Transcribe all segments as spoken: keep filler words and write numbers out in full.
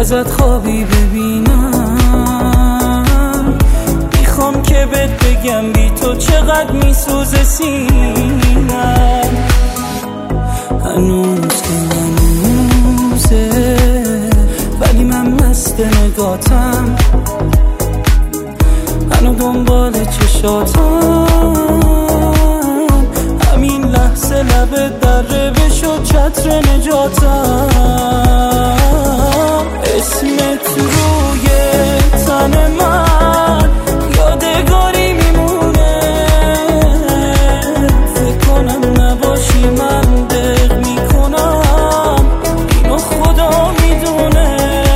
ازت خوابی ببینم. میخوام که بهت بگم بی تو چقدر میسوزه سینم. هنوز که هنوزه ولی من مست نگاتم، هنو دنبال چشاتم. همین لحظه لبت در روش و چتر نجاتم. اسمت روی تن من یادگاری میمونه. فکر کنم نباشی من دق میکنم، اینو خدا میدونه.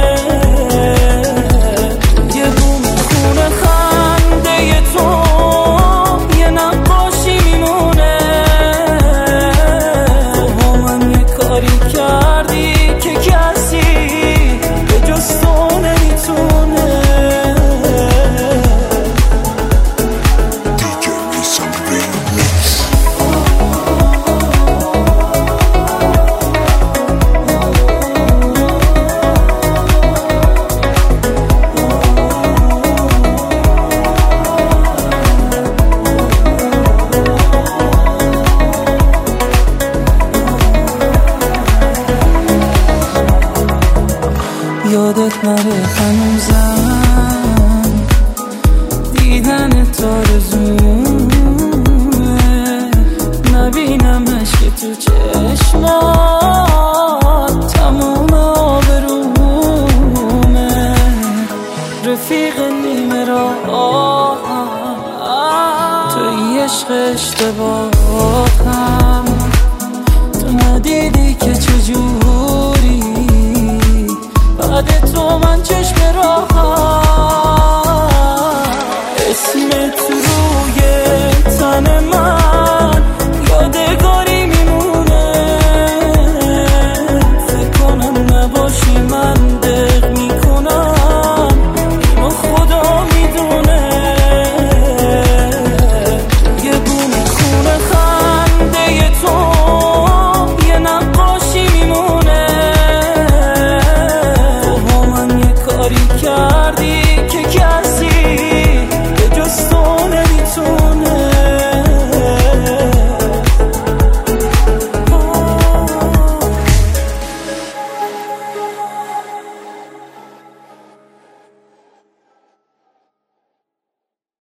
یه بوم خونه خنده تو یه نقاشی میمونه. تو با من یه کاری کردی که کسی به جز تو نمیتونه. یادت نره هنوزم دیدن تارزونه. نبینم عشق تو چشمم.